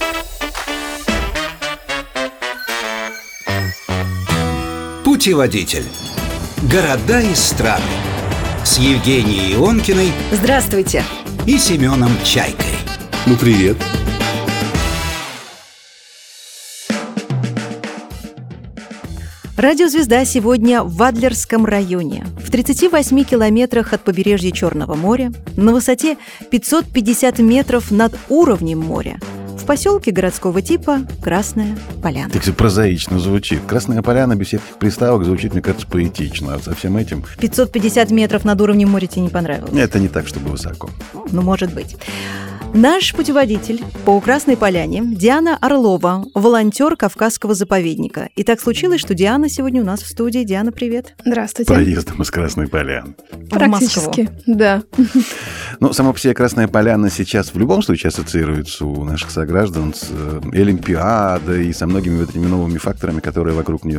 Путеводитель. Города и страны. С Евгенией Ионкиной. Здравствуйте. И Семеном Чайкой. Ну, привет. Радиозвезда сегодня в Адлерском районе, в 38 километрах от побережья Черного моря, на высоте 550 метров над уровнем моря, в поселке городского типа Красная Поляна. Так прозаично звучит. Красная Поляна без всех приставок звучит, мне кажется, поэтично. А со всем этим... 550 метров над уровнем моря тебе не понравилось? Это не так, чтобы высоко. Ну, может быть. Наш путеводитель по Красной Поляне Диана Орлова, волонтер Кавказского заповедника. И так случилось, что Диана сегодня у нас в студии. Диана, привет. Здравствуйте. Проездом из Красной Поляны. Практически, да. Ну, сама по себе Красная Поляна сейчас в любом случае ассоциируется у наших сограждан с Олимпиадой и со многими вот этими новыми факторами, которые вокруг нее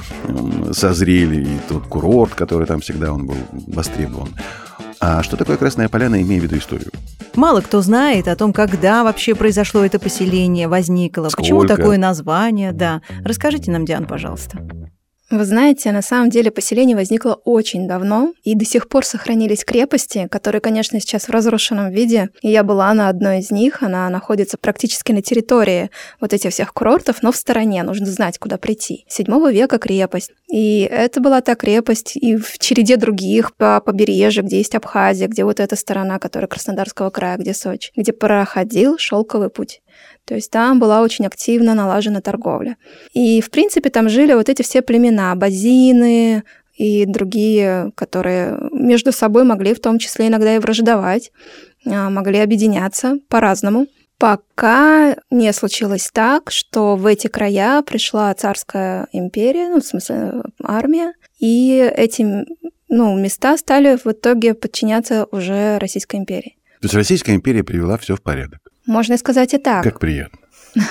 созрели. И тот курорт, который там всегда он был востребован. А что такое Красная Поляна, имея в виду историю? Мало кто знает о том, когда вообще произошло это поселение, возникло, Сколько? Почему такое название, да. Расскажите нам, Диана, пожалуйста. Вы знаете, на самом деле поселение возникло очень давно, и до сих пор сохранились крепости, которые, конечно, сейчас в разрушенном виде. И я была на одной из них, она находится практически на территории вот этих всех курортов, но в стороне, нужно знать, куда прийти. 7 века крепость. И это была та крепость и в череде других по побережью, где есть Абхазия, где вот эта сторона, которая Краснодарского края, где Сочи, где проходил шелковый путь. То есть там была очень активно налажена торговля. И, в принципе, там жили вот эти все племена, базины и другие, которые между собой могли в том числе иногда и враждовать, могли объединяться по-разному. Пока не случилось так, что в эти края пришла царская империя, ну, в смысле армия, и эти места стали в итоге подчиняться уже Российской империи. То есть Российская империя привела все в порядок. Можно сказать и так. Как приятно.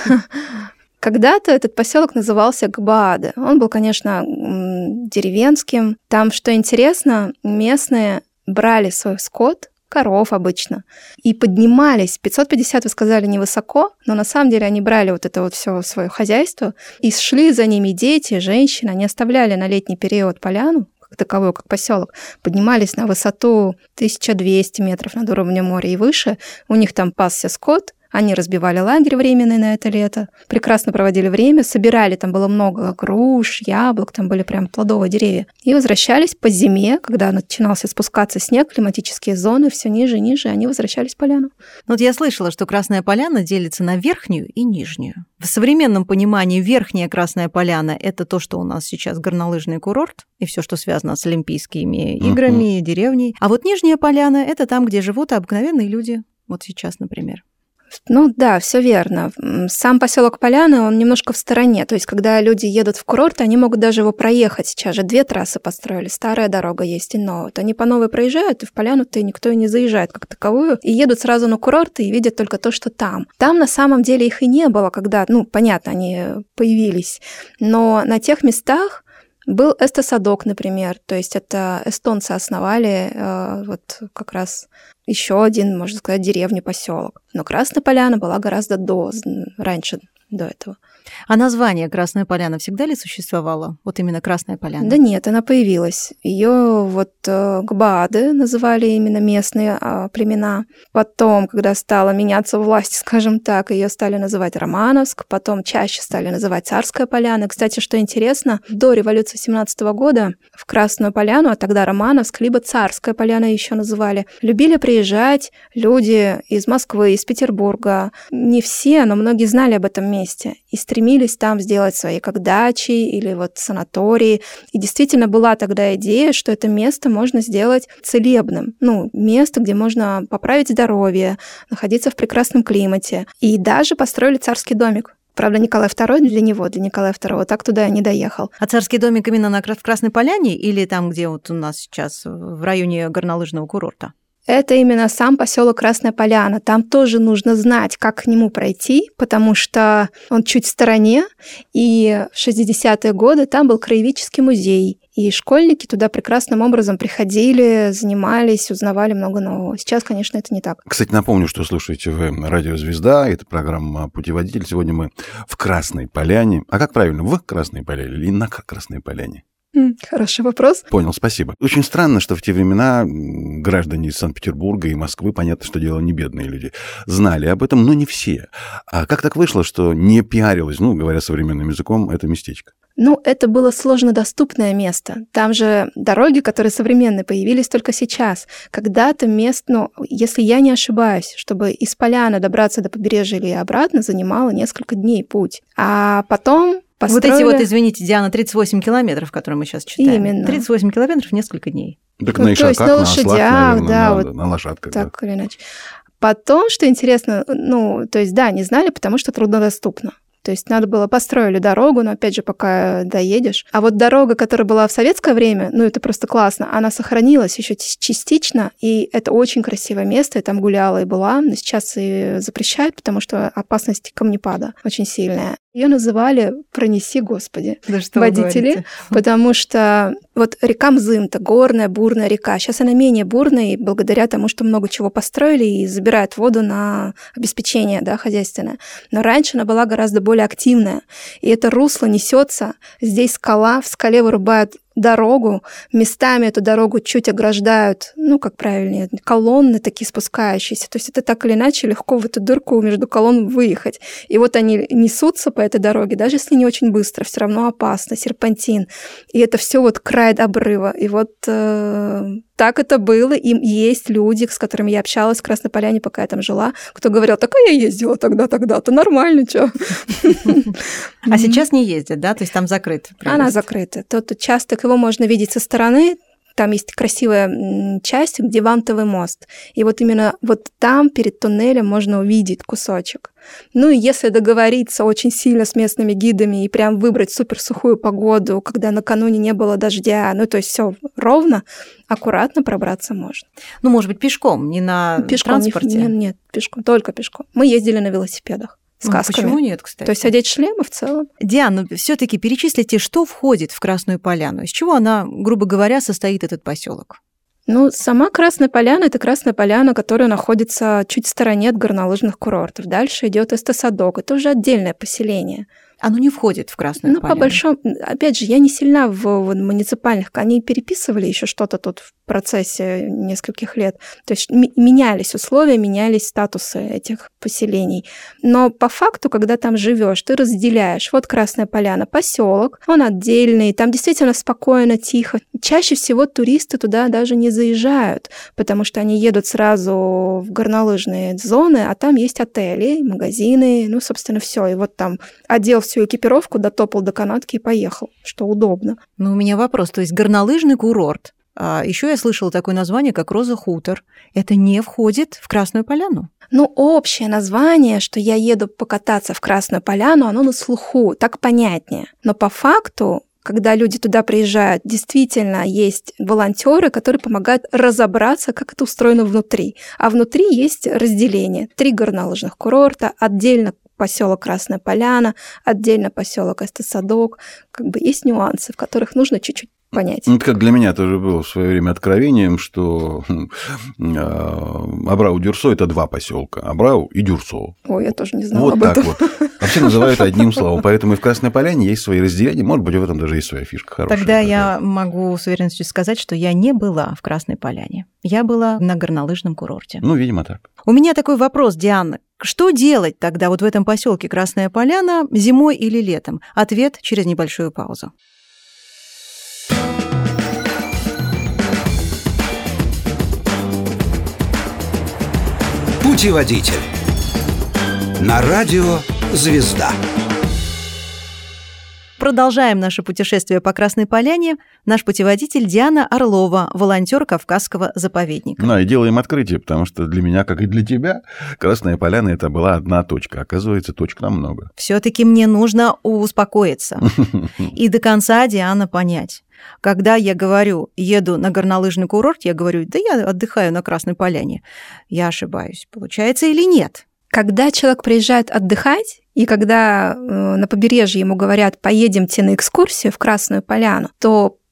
Когда-то этот поселок назывался Гбааде. Он был, конечно, деревенским. Там, что интересно, местные брали свой скот, коров обычно, и поднимались. 550, вы сказали, невысоко, но на самом деле они брали вот это вот все свое хозяйство, и шли за ними дети, женщины. Они оставляли на летний период поляну, как таковую, как поселок, поднимались на высоту 1200 метров над уровнем моря и выше. У них там пасся скот, они разбивали лагерь временный на это лето, прекрасно проводили время, собирали, там было много груш, яблок, там были прям плодовые деревья, и возвращались по зиме, когда начинался спускаться снег, климатические зоны, все ниже и ниже, они возвращались в поляну. Вот я слышала, что Красная Поляна делится на верхнюю и нижнюю. В современном понимании верхняя Красная Поляна – это то, что у нас сейчас горнолыжный курорт, и все, что связано с Олимпийскими играми, деревней. А вот нижняя поляна – это там, где живут обыкновенные люди. Вот сейчас, например. Ну да, все верно. Сам поселок Поляны, он немножко в стороне. То есть, когда люди едут в курорт, они могут даже его проехать. Сейчас же 2 трассы построили. Старая дорога есть и новая. Вот они по новой проезжают, и в Поляну-то никто и не заезжает как таковую. И едут сразу на курорт и видят только то, что там. Там на самом деле их и не было, когда, понятно, они появились. Но на тех местах был Эстосадок, например, то есть это эстонцы основали вот как раз еще один, можно сказать, деревня, поселок. Но Красная Поляна была гораздо раньше до этого. А название Красная Поляна всегда ли существовало? Вот именно Красная Поляна? Да нет, она появилась. Ее вот Гбааде называли именно местные племена. Потом, когда стала меняться власть, скажем так, ее стали называть Романовск, потом чаще стали называть Царская Поляна. Кстати, что интересно, до революции 17 года в Красную Поляну, а тогда Романовск, либо Царская Поляна еще называли, любили приезжать люди из Москвы, из Петербурга. Не все, но многие знали об этом месте и стремились там сделать свои как дачи или вот санатории. И действительно была тогда идея, что это место можно сделать целебным. Место, где можно поправить здоровье, находиться в прекрасном климате. И даже построили царский домик. Правда, Николай II для Николая II так туда и не доехал. А царский домик именно в Красной Поляне или там, где вот у нас сейчас, в районе горнолыжного курорта? Это именно сам поселок Красная Поляна. Там тоже нужно знать, как к нему пройти, потому что он чуть в стороне, и в 60-е годы там был краеведческий музей. И школьники туда прекрасным образом приходили, занимались, узнавали много нового. Сейчас, конечно, это не так. Кстати, напомню, что слушаете вы «Радио Звезда». Это программа «Путеводитель». Сегодня мы в Красной Поляне. А как правильно, в Красной Поляне или на Красной Поляне? Хороший вопрос. Понял, спасибо. Очень странно, что в те времена граждане из Санкт-Петербурга и Москвы, понятно, что дело не бедные люди, знали об этом, но не все. А как так вышло, что не пиарилось, говоря современным языком, это местечко? Это было сложнодоступное место. Там же дороги, которые современные, появились только сейчас. Когда-то если я не ошибаюсь, чтобы из Поляны добраться до побережья или обратно, занимало несколько дней путь. А потом построили... Вот эти извините, Диана, 38 километров, которые мы сейчас читаем. Именно. 38 километров несколько дней. Так на ишаках, на лошадях, ослах, наверное, да, на лошадках. Так или иначе. Потом, что интересно, не знали, потому что труднодоступно. То есть надо было построили дорогу, но опять же, пока доедешь. А вот дорога, которая была в советское время, это просто классно, она сохранилась еще частично, и это очень красивое место, я там гуляла и была, но сейчас и запрещают, потому что опасность камнепада очень сильная. Ее называли «Пронеси, Господи», да что водители, потому что река Мзымта, горная, бурная река. Сейчас она менее бурная, благодаря тому, что много чего построили и забирают воду на обеспечение, хозяйственное. Но раньше она была гораздо более активная. И это русло несется. Здесь скала, в скале вырубают дорогу, местами эту дорогу чуть ограждают, как правильнее, колонны такие спускающиеся. То есть это так или иначе легко в эту дырку между колонн выехать. И они несутся по этой дороге, даже если не очень быстро, все равно опасно, серпантин. И это все край обрыва. И так это было. И есть люди, с которыми я общалась в Красной Поляне, пока я там жила, кто говорил, я ездила тогда-то, нормально, чё. А сейчас не ездят, да? То есть там закрыт проезд? Она закрыта. Тот участок, его можно видеть со стороны. Там есть красивая часть, где вантовый мост. И именно там, перед туннелем, можно увидеть кусочек. И если договориться очень сильно с местными гидами и прям выбрать суперсухую погоду, когда накануне не было дождя, то есть все ровно, аккуратно пробраться можно. Может быть, пешком, не на транспорте? Нет, пешком, только пешком. Мы ездили на велосипедах. Почему нет, кстати? То есть одеть шлемы в целом. Диана, все-таки перечислите, что входит в Красную Поляну, из чего она, грубо говоря, состоит этот поселок? Сама Красная Поляна – это Красная Поляна, которая находится чуть в стороне от горнолыжных курортов. Дальше идет Эстесадок, это уже отдельное поселение. Оно не входит в Красную Поляну? По большому... Опять же, я не сильна в муниципальных. Они переписывали еще что-то тут в процессе нескольких лет. То есть менялись условия, менялись статусы этих поселений. Но по факту, когда там живешь, ты разделяешь. Красная Поляна, поселок, он отдельный, там действительно спокойно, тихо. Чаще всего туристы туда даже не заезжают, потому что они едут сразу в горнолыжные зоны, а там есть отели, магазины, собственно, все. И там одел всю экипировку, дотопал до канатки и поехал, что удобно. У меня вопрос, то есть горнолыжный курорт, а еще я слышала такое название, как Роза Хутор, это не входит в Красную Поляну? Общее название, что я еду покататься в Красную Поляну, оно на слуху, так понятнее. Но по факту, когда люди туда приезжают, действительно есть волонтеры, которые помогают разобраться, как это устроено внутри. А внутри есть разделение. 3 горнолыжных курорта, отдельно поселок Красная Поляна, отдельно поселок Эстесадок. Есть нюансы, в которых нужно чуть-чуть понять. Это как для меня тоже было в свое время откровением, что Абрау-Дюрсо – это 2 поселка. Абрау и Дюрсо. Ой, я тоже не знала об этом. Вообще называют одним словом. Поэтому и в Красной Поляне есть свои разделения. Может быть, в этом даже есть своя фишка хорошая. Тогда я могу с уверенностью сказать, что я не была в Красной Поляне. Я была на горнолыжном курорте. Видимо, так. У меня такой вопрос, Диана. Что делать тогда в этом поселке Красная Поляна зимой или летом? Ответ через небольшую паузу. Путеводитель. На радио «Звезда». Продолжаем наше путешествие по Красной Поляне. Наш путеводитель Диана Орлова, волонтер Кавказского заповедника. И делаем открытие, потому что для меня, как и для тебя, Красная Поляна – это была одна точка. Оказывается, точек там много. Все-таки мне нужно успокоиться и до конца, Диана, понять. Когда я говорю, еду на горнолыжный курорт, я говорю, да я отдыхаю на Красной Поляне. Я ошибаюсь, получается или нет? Когда человек приезжает отдыхать, и когда на побережье ему говорят, поедемте на экскурсию в Красную Поляну, то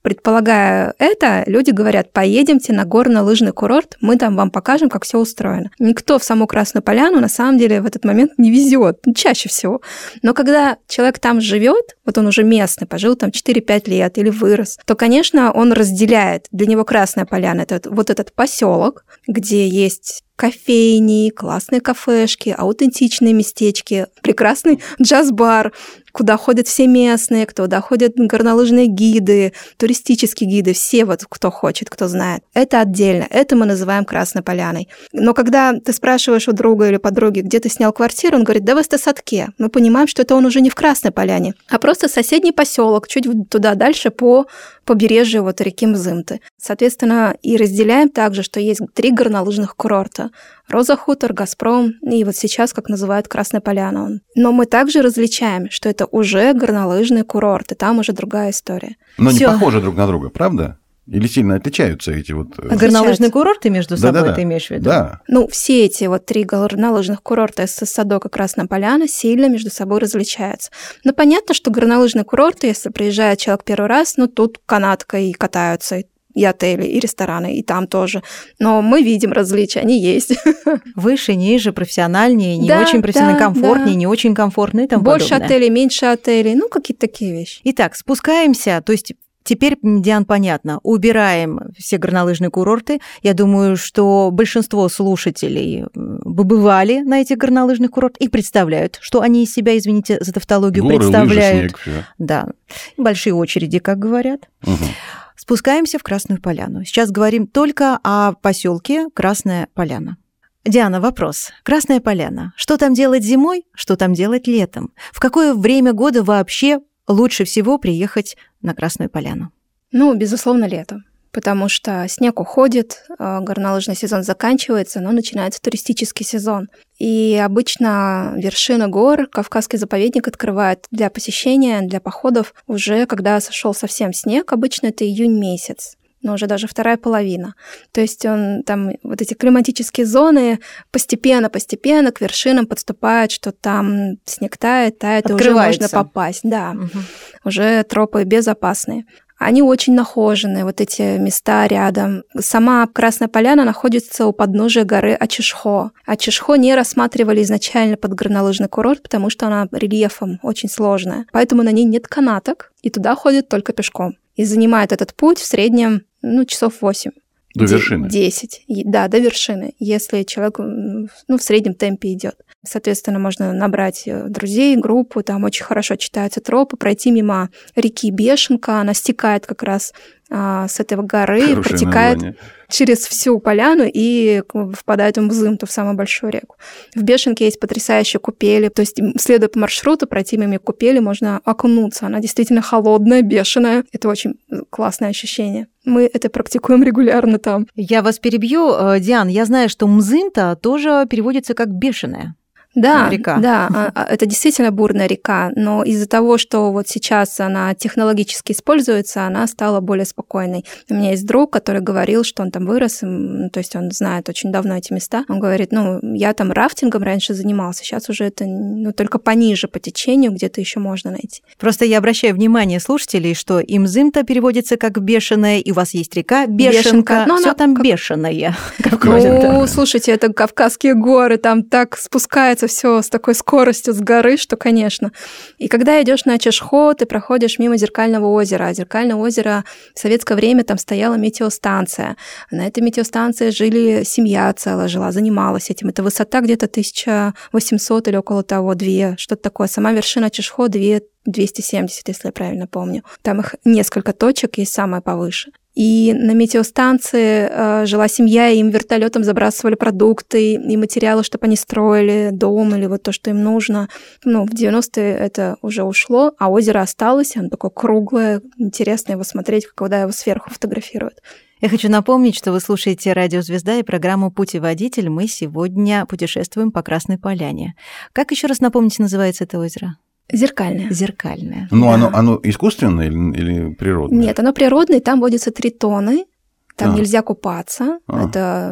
Предполагая это, люди говорят: поедемте на горно-лыжный курорт, мы там вам покажем, как все устроено. Никто в саму Красную Поляну на самом деле в этот момент не везет, чаще всего. Но когда человек там живет, вот он уже местный, пожил там 4-5 лет или вырос, то, конечно, он разделяет. Для него Красная Поляна – это вот этот поселок, где есть кофейни, классные кафешки, аутентичные местечки, прекрасный джаз-бар, куда ходят все местные, куда ходят горнолыжные гиды, туристические гиды, все вот, кто хочет, кто знает. Это отдельно, это мы называем Красной Поляной. Но когда ты спрашиваешь у друга или подруги, где ты снял квартиру, он говорит: да в Эстосадке. Мы понимаем, что это он уже не в Красной Поляне, а просто соседний поселок, чуть туда дальше по побережью вот реки Мзымты. Соответственно, и разделяем также, что есть 3 горнолыжных курорта. Роза Хутор, Газпром и вот сейчас, как называют, Красная Поляна. Но мы также различаем, что это уже горнолыжный курорт, и там уже другая история. Но не похожи друг на друга, правда? Или сильно отличаются эти вот... А горнолыжные курорты между собой ты имеешь в виду? Да. Ну, все эти вот 3 горнолыжных курорта Эстосадок и Красная Поляна сильно между собой различаются. Но понятно, что горнолыжные курорты, если приезжает человек первый раз, ну, тут канаткой катаются, и отели, и рестораны, и там тоже. Но мы видим различия, они есть. Выше, ниже, профессиональнее, не очень профессионально, комфортнее, не очень комфортнее и тому больше подобное. Отелей, меньше отелей, ну, какие-то такие вещи. Итак, спускаемся, то есть теперь, Диан, понятно, убираем все горнолыжные курорты. Я думаю, что большинство слушателей побывали на этих горнолыжных курортах и представляют, что они из себя, извините за тавтологию, горы, представляют. лыжи, снег, да, большие очереди, как говорят. Угу. Спускаемся в Красную Поляну. Сейчас говорим только о поселке Красная Поляна. Диана, вопрос. Красная Поляна. Что там делать зимой, что там делать летом? В какое время года вообще лучше всего приехать на Красную Поляну? Ну, безусловно, летом. Потому что снег уходит, горнолыжный сезон заканчивается, но начинается туристический сезон. И обычно вершины гор Кавказский заповедник открывает для посещения, для походов уже когда сошел совсем снег, обычно это июнь месяц. Но уже даже вторая половина. То есть он там, вот эти климатические зоны постепенно к вершинам подступают, что там снег тает, и уже можно попасть. Да, уже тропы безопасные. Они очень нахоженные, вот эти места рядом. Сама Красная Поляна находится у подножия горы Ачишхо. Ачишхо не рассматривали изначально под горнолыжный курорт, потому что она рельефом очень сложная. Поэтому на ней нет канаток, и туда ходят только пешком. И занимает этот путь в среднем, часов 8. До вершины? 10. Да, до вершины, если человек в среднем темпе идет. Соответственно, можно набрать друзей, группу, там очень хорошо читаются тропы, пройти мимо реки Бешенка, она стекает как раз с этой горы, хорошее протекает название. Через всю поляну и впадает в Мзымту, в самую большую реку. В Бешенке есть потрясающие купели, то есть, следуя по маршруту, пройти мимо купели, можно окунуться. Она действительно холодная, бешеная. Это очень классное ощущение. Мы это практикуем регулярно там. Я вас перебью, Диан. Я знаю, что Мзымта тоже переводится как бешеная. Да, река. Да, это действительно бурная река, но из-за того, что вот сейчас она технологически используется, она стала более спокойной. У меня есть друг, который говорил, что он там вырос, то есть он знает очень давно эти места. Он говорит, я там рафтингом раньше занимался, сейчас уже это только пониже по течению, где-то еще можно найти. Просто я обращаю внимание слушателей, что и Мзымта переводится как бешеная, и у вас есть река Бешенка, все там бешеное. Слушайте, это Кавказские горы, там так спускается все с такой скоростью с горы, что, конечно. И когда идешь на Ачишхо, ты проходишь мимо Зеркального озера. А Зеркальное озеро в советское время там стояла метеостанция. На этой метеостанции семья целая жила, занималась этим. Это высота где-то 1800 или около того, 2, что-то такое. Сама вершина Ачишхо 270, если я правильно помню. Там их несколько точек, есть самая повыше. И на метеостанции жила семья, и им вертолетом забрасывали продукты и материалы, чтобы они строили дом или вот то, что им нужно. В 90-е это уже ушло, а озеро осталось, оно такое круглое, интересно его смотреть, когда его сверху фотографируют. Я хочу напомнить, что вы слушаете «Радио Звезда» и программу «Путеводитель». Мы сегодня путешествуем по Красной Поляне. Как еще раз напомните, называется это озеро? Зеркальное. Зеркальное. Да. Оно искусственное или природное? Нет, оно природное, там водятся тритоны, Там нельзя купаться. Это,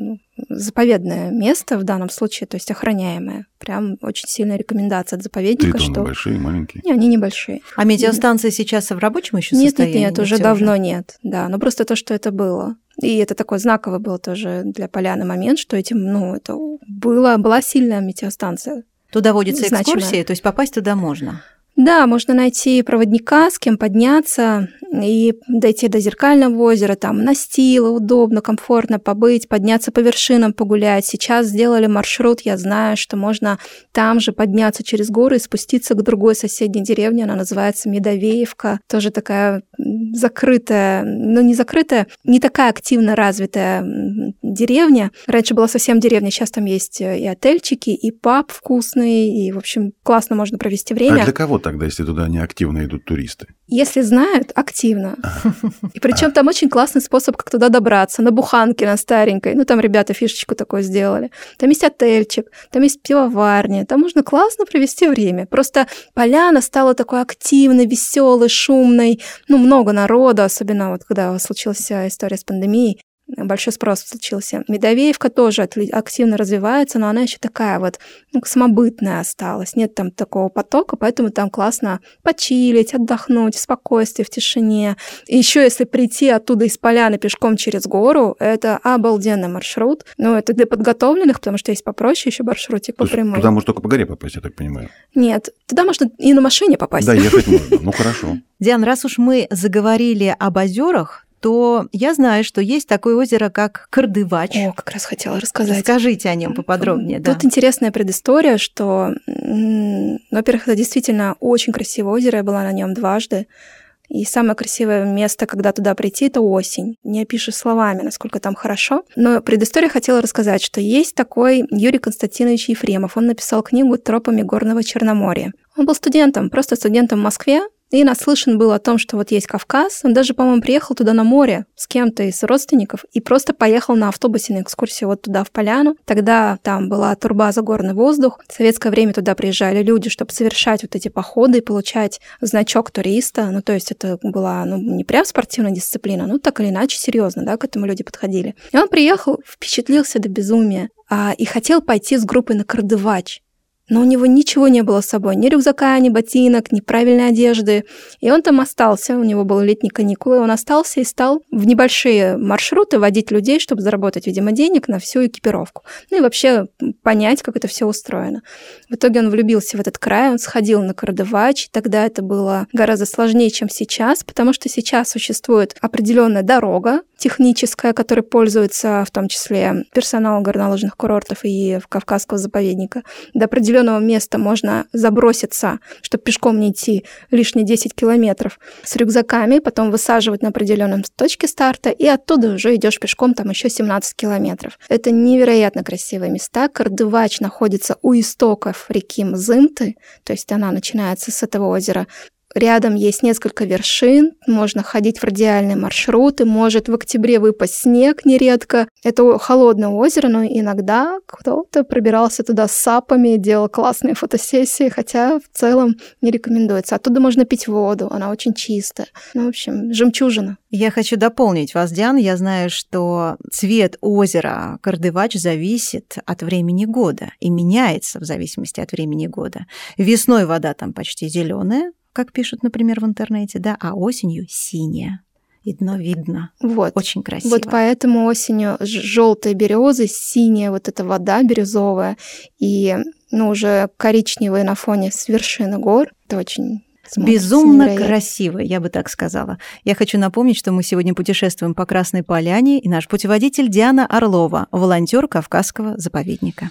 заповедное место в данном случае, то есть охраняемое. Прям очень сильная рекомендация от заповедника. Тритоны большие, маленькие? Не, они небольшие. А метеостанция сейчас в рабочем еще состоянии? Нет, уже давно нет. Да, но просто то, что это было. И это такой знаковый был тоже для поляны момент, что это была сильная метеостанция. Туда водится экскурсия, то есть попасть туда можно? Да, можно найти проводника, с кем подняться и дойти до Зеркального озера, там настилы, удобно, комфортно побыть, подняться по вершинам, погулять. Сейчас сделали маршрут, я знаю, что можно там же подняться через горы и спуститься к другой соседней деревне, она называется Медовеевка, тоже такая закрытая, не закрытая, не такая активно развитая деревня. Раньше была совсем деревня, сейчас там есть и отельчики, и паб вкусный, и, в общем, классно можно провести время. А для кого тогда, если туда не активно идут туристы? Если знают, активно. И причем там очень классный способ, как туда добраться. На буханке, на старенькой. Там ребята фишечку такую сделали. Там есть отельчик, там есть пивоварня. Там можно классно провести время. Просто поляна стала такой активной, веселой, шумной. много народу, особенно когда случилась история с пандемией. Большой спрос случился. Медовеевка тоже активно развивается, но она еще такая самобытная осталась. Нет там такого потока, поэтому там классно почилить, отдохнуть в спокойствии, в тишине. И еще если прийти оттуда из поляны пешком через гору, это обалденный маршрут. Это для подготовленных, потому что есть попроще еще маршрутик по прямой. Туда можно только по горе попасть, я так понимаю. Нет, туда можно и на машине попасть. Да, ехать можно. Хорошо. Диана, раз уж мы заговорили об озерах, то я знаю, что есть такое озеро, как Кардывач. Как раз хотела рассказать. Скажите о нем поподробнее. Тут интересная предыстория, что, во-первых, это действительно очень красивое озеро, я была на нем дважды. И самое красивое место, когда туда прийти, это осень. Не опишешь словами, насколько там хорошо. Но предыстория хотела рассказать, что есть такой Юрий Константинович Ефремов. Он написал книгу «Тропами горного Черноморья». Он был студентом, просто студентом в Москве, и наслышан был о том, что есть Кавказ. Он даже, по-моему, приехал туда на море с кем-то из родственников и просто поехал на автобусе на экскурсию туда, в поляну. Тогда там была турбаза «Горный воздух». В советское время туда приезжали люди, чтобы совершать эти походы и получать значок туриста. То есть это была, не прям спортивная дисциплина, так или иначе серьезно, к этому люди подходили. И он приехал, впечатлился до безумия и хотел пойти с группой на Кардывач. Но у него ничего не было с собой, ни рюкзака, ни ботинок, ни правильной одежды. И он там остался, у него были летние каникулы, он остался и стал в небольшие маршруты водить людей, чтобы заработать, видимо, денег на всю экипировку. И вообще понять, как это все устроено. В итоге он влюбился в этот край, он сходил на Кардывач. Тогда это было гораздо сложнее, чем сейчас, потому что сейчас существует определенная дорога техническая, которой пользуется в том числе персонал горнолыжных курортов и Кавказского заповедника. До определенного места можно заброситься, чтобы пешком не идти лишние 10 километров с рюкзаками, потом высаживать на определенном точке старта, и оттуда уже идешь пешком там еще 17 километров. Это невероятно красивые места. Кардывач находится у истоков реки Мзымты, то есть она начинается с этого озера. Рядом есть несколько вершин, можно ходить в радиальные маршруты, может в октябре выпасть снег нередко. Это холодное озеро, но иногда кто-то пробирался туда с сапами, делал классные фотосессии, хотя в целом не рекомендуется. Оттуда можно пить воду, она очень чистая. В общем, жемчужина. Я хочу дополнить вас, Диана. Я знаю, что цвет озера Кардывач зависит от времени года и меняется в зависимости от времени года. Весной вода там почти зеленая, как пишут, например, в интернете, а осенью синяя. И дно видно. Очень красиво. Поэтому осенью желтые березы, синяя эта вода бирюзовая и уже коричневые на фоне с вершины гор. Это очень безумно красиво, я бы так сказала. Я хочу напомнить, что мы сегодня путешествуем по Красной Поляне, и наш путеводитель Диана Орлова, волонтер Кавказского заповедника.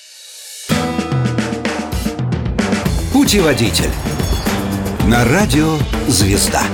Путеводитель на радио «Звезда».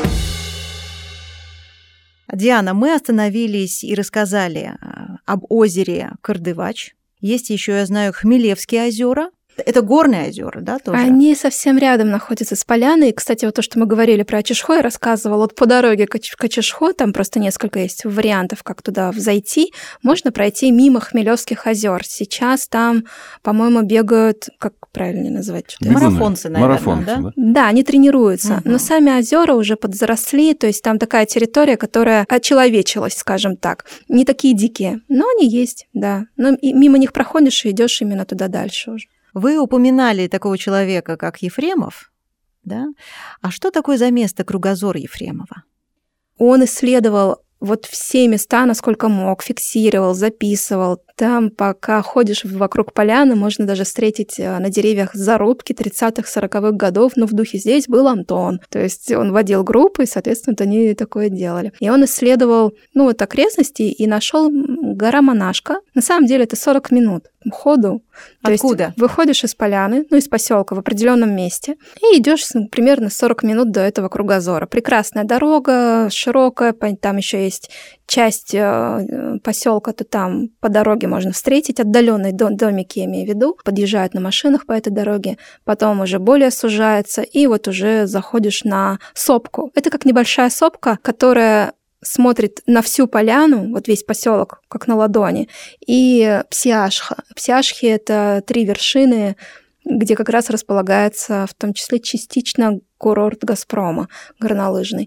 Диана, мы остановились и рассказали об озере Кардывач. Есть еще, я знаю, Хмелевские озера. Это горные озера, да, тоже? Они совсем рядом находятся с поляной. И, кстати, вот то, что мы говорили про Ачишхо, я рассказывала, вот по дороге к Ачишхо, там просто несколько есть вариантов, как туда взойти. Можно пройти мимо Хмелевских озер. Сейчас там, по-моему, бегают, как правильно назвать? Марафонцы, наверное, да? Да, они тренируются. Но сами озера уже подзаросли, то есть там такая территория, которая очеловечилась, скажем так. Не такие дикие, но они есть, да. Но и мимо них проходишь и идешь именно туда дальше уже. Вы упоминали такого человека, как Ефремов, да? А что такое за место кругозор Ефремова? Он исследовал вот все места, насколько мог, фиксировал, записывал. Там, пока ходишь вокруг поляны, можно даже встретить на деревьях зарубки 30-х, 40-х годов, но в духе здесь был Антон. То есть он водил группы, и, соответственно, они такое делали. И он исследовал, вот окрестности и нашел гора Монашка. На самом деле это 40 минут ходу. Откуда? То есть выходишь из поляны, из поселка в определенном месте и идешь примерно 40 минут до этого кругозора. Прекрасная дорога, широкая, там еще есть часть поселка, то там по дороге можно встретить, отдаленные домики, я имею в виду, подъезжают на машинах по этой дороге, потом уже более сужается, и вот уже заходишь на сопку. Это как небольшая сопка, которая смотрит на всю поляну, вот весь поселок, как на ладони, и Псиашха. Псиашхи — это 3 вершины, где как раз располагается, в том числе частично, курорт «Газпрома» горнолыжный.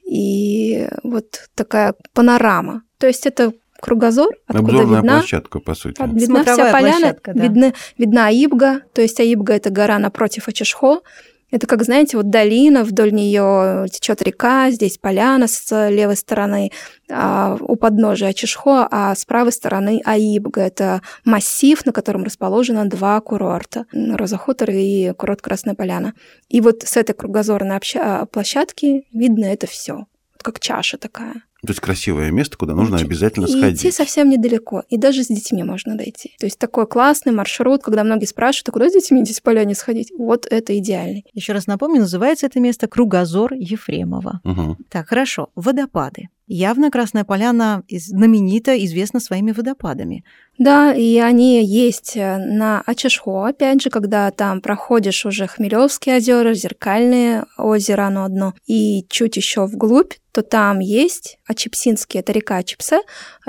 И вот такая панорама. То есть это кругозор, откуда обзорная видна площадка, по сути. Видна вся поляна, да. видна Аибга, то есть Аибга — это гора напротив Ачишхо. Это, как, знаете, вот долина, вдоль нее течет река, здесь поляна с левой стороны, у подножия Ачишхо, а с правой стороны Аибга. Это массив, на котором расположено 2 курорта — Роза Хутор и курорт Красная Поляна. И вот с этой кругозорной площадки видно это все, как чаша такая. То есть красивое место, куда нужно обязательно сходить. И идти совсем недалеко. И даже с детьми можно дойти. То есть такой классный маршрут, когда многие спрашивают, а куда с детьми здесь в поляне сходить? Вот это идеальный. Еще раз напомню, называется это место кругозор Ефремова. Угу. Так, хорошо. Водопады. Явно Красная Поляна знаменита, известна своими водопадами. Да, и они есть на Ачишхо, опять же, когда там проходишь уже Хмелевские озера, Зеркальное озеро, оно одно, и чуть еще вглубь, то там есть Ачепсинские, это река Ачепсе,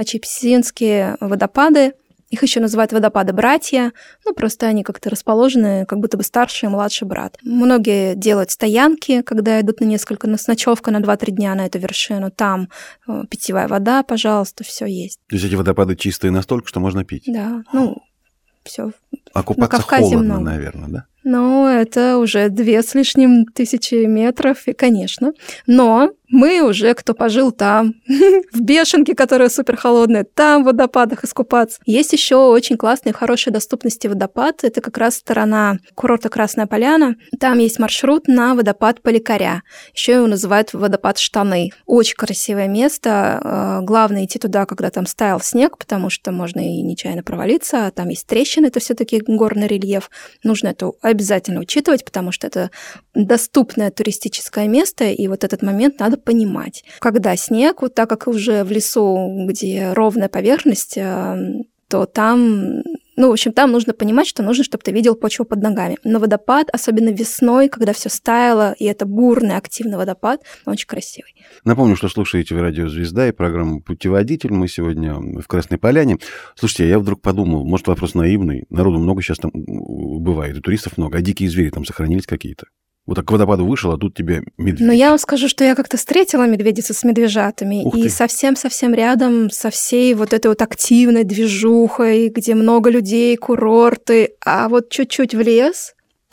Ачепсинские водопады. Их еще называют водопады-братья, просто они как-то расположены, как будто бы старший и младший брат. Многие делают стоянки, когда идут с ночевкой на 2-3 дня на эту вершину. Там питьевая вода, пожалуйста, все есть. То есть эти водопады чистые настолько, что можно пить? Да, все. А купаться холодно, наверное, да? Это уже 2 с лишним тысячи метров, и, конечно. Но мы уже, кто пожил там, в Бешенке, которая супер холодная, там в водопадах искупаться. Есть еще очень классные, хорошие доступности водопад. Это как раз сторона курорта Красная Поляна. Там есть маршрут на водопад Поликаря. Еще его называют водопад Штаны. Очень красивое место. Главное идти туда, когда там стаял снег, потому что можно и нечаянно провалиться. Там есть трещины, это все-таки горный рельеф. Нужно это обязательно учитывать, потому что это доступное туристическое место, и вот этот момент надо понимать. Когда снег, вот так как уже в лесу, где ровная поверхность, то там, там нужно понимать, что нужно, чтобы ты видел почву под ногами. Но водопад, особенно весной, когда все стаяло, и это бурный, активный водопад, очень красивый. Напомню, что слушаете вы «Радио Звезда» и программу «Путеводитель». Мы сегодня в Красной Поляне. Слушайте, я вдруг подумал, может, вопрос наивный. Народу много сейчас там бывает, и туристов много, а дикие звери там сохранились какие-то? Вот так к водопаду вышел, а тут тебе медведь. Но я вам скажу, что я как-то встретила медведицу с медвежатами. И совсем-совсем рядом со всей вот этой вот активной движухой, где много людей, курорты. А вот чуть-чуть в лес,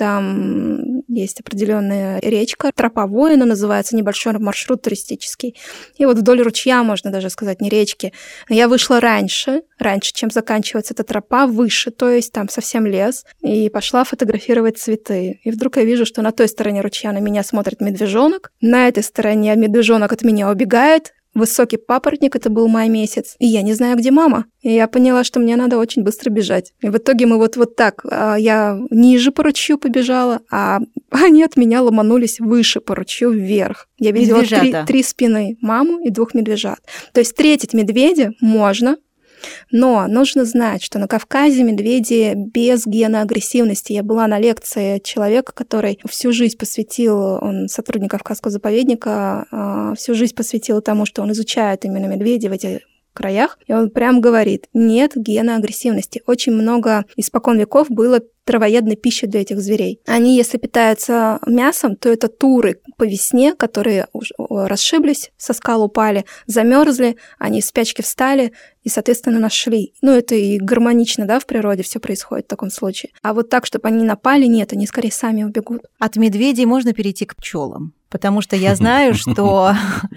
там есть определенная речка, тропа воина называется, небольшой маршрут туристический. И вот вдоль ручья, можно даже сказать, не речки. Я вышла раньше, чем заканчивается эта тропа, выше, то есть там совсем лес, и пошла фотографировать цветы. И вдруг я вижу, что на той стороне ручья на меня смотрит медвежонок, на этой стороне медвежонок от меня убегает, высокий папоротник, это был май месяц, и я не знаю, где мама. И я поняла, что мне надо очень быстро бежать. И в итоге мы вот так, я ниже по ручью побежала, а они от меня ломанулись выше по ручью вверх. Я видела 3 спины, маму и 2 медвежат. То есть встретить медведя можно, Но нужно знать, что на Кавказе медведи без гена агрессивности. Я была на лекции человека, который всю жизнь посвятил, он сотрудник Кавказского заповедника, всю жизнь посвятил тому, что он изучает именно медведей в этих краях, и он прям говорит, нет гена агрессивности. Очень много испокон веков было травоядной пищи для этих зверей. Они, если питаются мясом, то это туры по весне, которые расшиблись, со скал упали, замерзли, они в спячке встали и, соответственно, нашли. Это и гармонично, да, в природе все происходит в таком случае. А вот так, чтобы они напали, нет, они скорее сами убегут. От медведей можно перейти к пчелам, потому что я знаю, что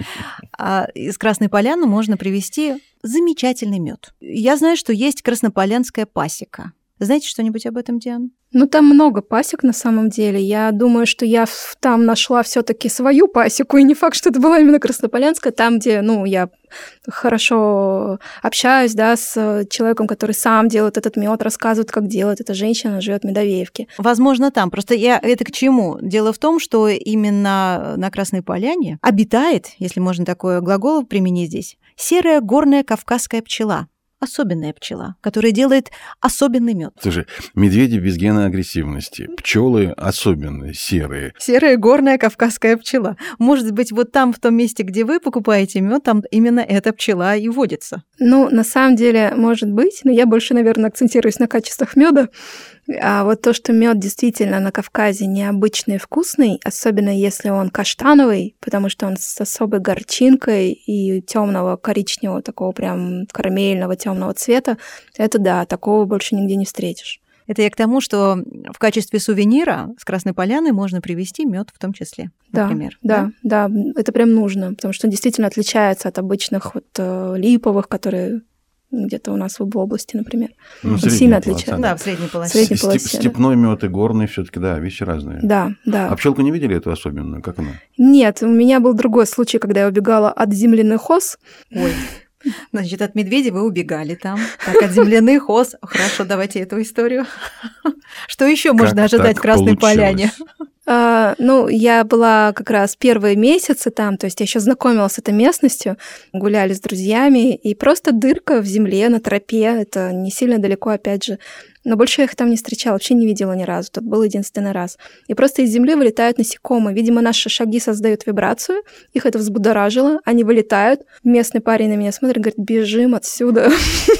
из Красной Поляны можно привезти замечательный мед. Я знаю, что есть краснополянская пасека. Знаете что-нибудь об этом, Диана? Там много пасек на самом деле. Я думаю, что я там нашла все-таки свою пасеку, и не факт, что это была именно краснополянская, там, где, я хорошо общаюсь, да, с человеком, который сам делает этот мед, рассказывает, как делает. Эта женщина живет в Медовеевке. Возможно, там. Просто это к чему? Дело в том, что именно на Красной Поляне обитает, если можно такое глагол применить здесь, серая горная кавказская пчела. Особенная пчела, которая делает особенный мед. Слушай, медведи без гена агрессивности, пчелы особенные, серые. Серая горная кавказская пчела. Может быть, вот там, в том месте, где вы покупаете мед, там именно эта пчела и водится. На самом деле, может быть, но я больше, наверное, акцентируюсь на качествах меда. А вот то, что мед действительно на Кавказе необычный и вкусный, особенно если он каштановый, потому что он с особой горчинкой и темного коричневого, такого прям карамельного темного цвета, это да, такого больше нигде не встретишь. Это я к тому, что в качестве сувенира с Красной Поляны можно привезти мед в том числе, например. Да, это прям нужно, потому что он действительно отличается от обычных липовых, которые где-то у нас в области, например. Он сильно отличается. Да, в средней полосе. Степной мед и горный все-таки, да, вещи разные. Да. А пчелку не видели эту особенную? Как она? Нет, у меня был другой случай, когда я убегала от земляных ос. Ой. Значит, от медведя вы убегали там. Так, от земляных ос. Хорошо, давайте эту историю. Что еще можно ожидать в Красной Поляне? Я была как раз первые месяцы там, то есть я еще знакомилась с этой местностью, гуляли с друзьями, и просто дырка в земле, на тропе, это не сильно далеко, опять же. Но больше я их там не встречала, вообще не видела ни разу, тут был единственный раз. И просто из земли вылетают насекомые. Видимо, наши шаги создают вибрацию, их это взбудоражило, они вылетают. Местный парень на меня смотрит, говорит, бежим отсюда.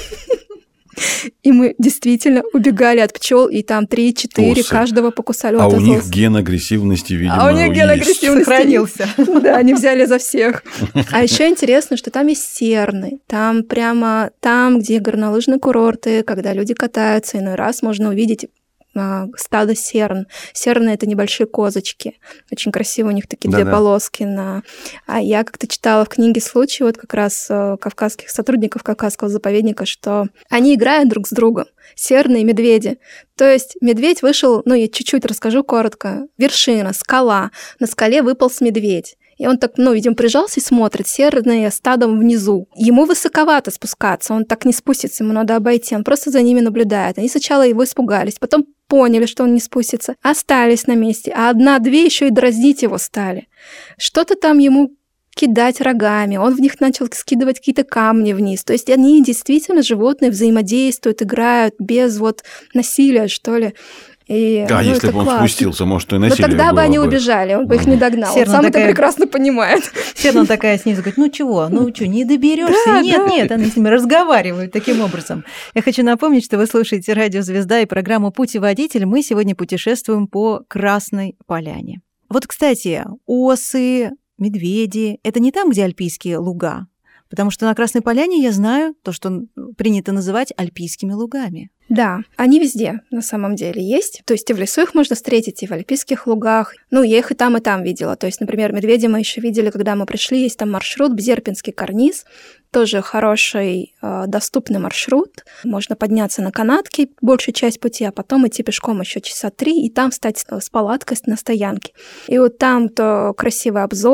И мы действительно убегали от пчел, и там 3-4 каждого покусали. А у них ген агрессивности, видимо, у них ген агрессивности сохранился. Да, они взяли за всех. А еще интересно, что там есть серны. Там прямо там, где горнолыжные курорты, когда люди катаются, иной раз можно увидеть стадо серн. Серны — это небольшие козочки. Очень красиво, у них такие две полоски. А я как-то читала в книге случай вот как раз кавказских сотрудников Кавказского заповедника, что они играют друг с другом, серны и медведи. То есть медведь вышел, я чуть-чуть расскажу коротко, вершина, скала, на скале выполз медведь. И он так, видимо, прижался и смотрит, серное стадом внизу. Ему высоковато спускаться, он так не спустится, ему надо обойти, он просто за ними наблюдает. Они сначала его испугались, потом поняли, что он не спустится, остались на месте, а 1-2 еще и дразнить его стали. Что-то там ему кидать рогами, он в них начал скидывать какие-то камни вниз. То есть они действительно, животные, взаимодействуют, играют без насилия, что ли. Если бы он спустился, может, и насилие было бы. Но тогда бы они убежали, он бы их не догнал. Он сам это прекрасно понимает. Серна такая снизу говорит, не доберешься? Нет, они с ними разговаривают таким образом. Я хочу напомнить, что вы слушаете «Радио Звезда» и программу «Путеводитель». Мы сегодня путешествуем по Красной Поляне. Вот, кстати, осы, медведи – это не там, где альпийские луга? Потому что на Красной Поляне я знаю то, что принято называть альпийскими лугами. Да, они везде на самом деле есть. То есть и в лесу их можно встретить, и в альпийских лугах. Я их и там видела. То есть, например, медведя мы еще видели, когда мы пришли. Есть там маршрут Бзерпинский карниз. Тоже хороший, доступный маршрут. Можно подняться на канатке большую часть пути, а потом идти пешком еще 3 часа, и там встать с палаткой на стоянке. И вот там то красивый обзор,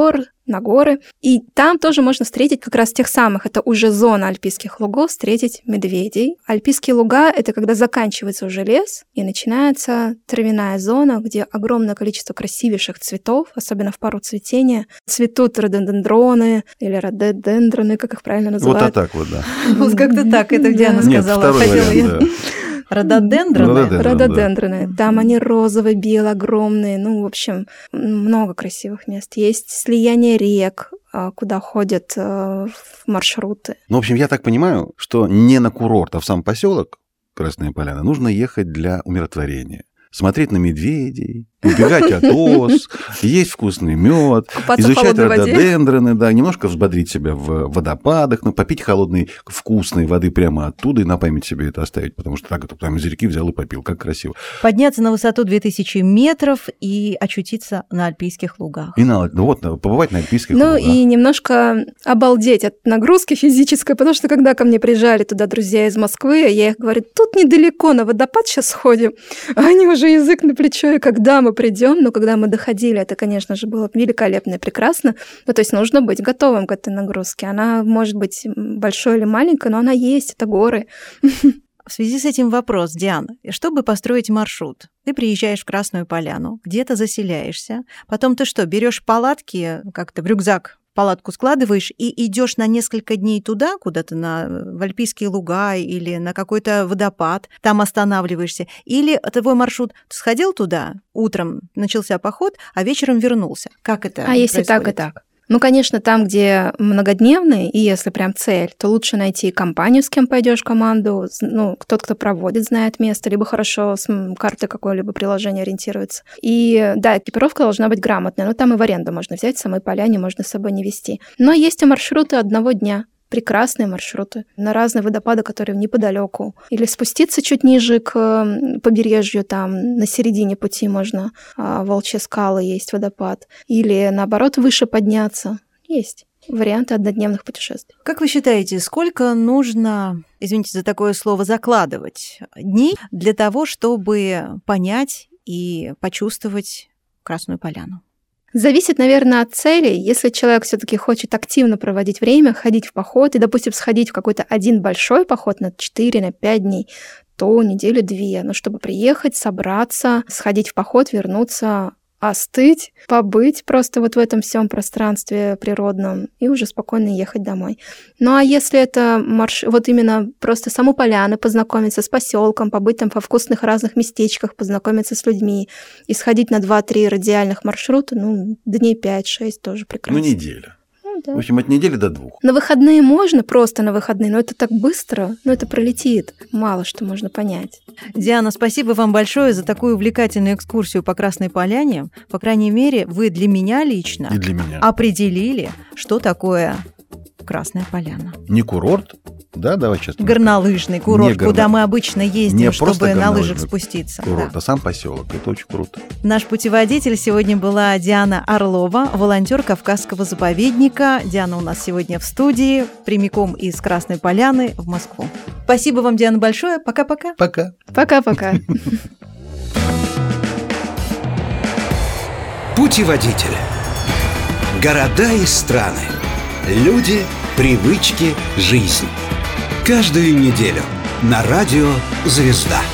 на горы. И там тоже можно встретить как раз тех самых, это уже зона альпийских лугов, встретить медведей. Альпийские луга — это когда заканчивается уже лес, и начинается травяная зона, где огромное количество красивейших цветов, особенно в пору цветения. Цветут рододендроны или рододендроны, как их правильно называют. Вот так вот, да. Вот как-то так, это где она сказала. Нет, второй вариант, да. Рододендроны? Рододендроны. Там они розовые, белые, огромные. Ну, в общем, много красивых мест. Есть слияние рек, куда ходят маршруты. Ну, в общем, я так понимаю, что не на курорт, а в сам поселок Красная Поляна нужно ехать для умиротворения. Смотреть на медведей, убегать от ос, есть вкусный мед, изучать рододендроны, да, немножко взбодрить себя в водопадах, попить холодной вкусной воды прямо оттуда и на память себе это оставить, потому что так это прямо из реки взял и попил, как красиво. Подняться на высоту 2000 метров и очутиться на альпийских лугах. И побывать на альпийских лугах. Ну и немножко обалдеть от нагрузки физической, потому что когда ко мне приезжали туда друзья из Москвы, я их говорю, тут недалеко, на водопад сейчас сходим, а они уже язык на плечо, и когда мы придем, но когда мы доходили, это, конечно же, было великолепно и прекрасно. Ну, то есть нужно быть готовым к этой нагрузке. Она может быть большой или маленькой, но она есть, это горы. В связи с этим вопрос, Диана. Чтобы построить маршрут, ты приезжаешь в Красную Поляну, где-то заселяешься, потом ты что, берешь палатки, как-то в рюкзак, палатку складываешь и идешь на несколько дней туда, куда-то в альпийские луга или на какой-то водопад, там останавливаешься. Или твой маршрут, ты сходил туда, утром начался поход, а вечером вернулся. Как это происходит? Если так и так? Ну, конечно, там, где многодневный, и если прям цель, то лучше найти компанию, с кем пойдешь, команду, ну, кто проводит, знает место, либо хорошо с карты какое-либо приложение ориентируется. И да, экипировка должна быть грамотная, но там и в аренду можно взять, в самой поляне можно с собой не везти. Но есть и маршруты одного дня. Прекрасные маршруты на разные водопады, которые неподалеку. Или спуститься чуть ниже к побережью, там на середине пути можно, Волчьи скалы есть водопад. Или наоборот выше подняться. Есть варианты однодневных путешествий. Как вы считаете, сколько нужно, извините за такое слово, закладывать дней для того, чтобы понять и почувствовать Красную Поляну? Зависит, наверное, от целей. Если человек все-таки хочет активно проводить время, ходить в поход и, допустим, сходить в какой-то один большой поход на 4, на 5 дней, то недели 2. Но чтобы приехать, собраться, сходить в поход, вернуться, остыть, побыть просто вот в этом всем пространстве природном и уже спокойно ехать домой. Ну а если это вот именно просто саму поляну, познакомиться с поселком, побыть там во вкусных разных местечках, познакомиться с людьми и сходить на 2-3 радиальных маршрута, ну, дней 5-6 тоже прекрасно. Ну, неделя. Да. В общем, от недели до 2. На выходные можно, просто на выходные, но это так быстро, но это пролетит. Мало что можно понять. Диана, спасибо вам большое за такую увлекательную экскурсию по Красной Поляне. По крайней мере, вы для меня лично И для меня. определили, что такое Красная Поляна. Не курорт, да, давай честно. Горнолыжный курорт, куда мы обычно ездим, Не чтобы просто на лыжах горнолыжный спуститься. курорт, Да. а сам поселок. Это очень круто. Наш путеводитель сегодня была Диана Орлова, волонтер Кавказского заповедника. Диана у нас сегодня в студии, прямиком из Красной Поляны в Москву. Спасибо вам, Диана, большое. Пока-пока. Пока. Пока-пока. Путеводитель. Города и страны. Люди, привычки, жизнь. Каждую неделю на радио «Звезда».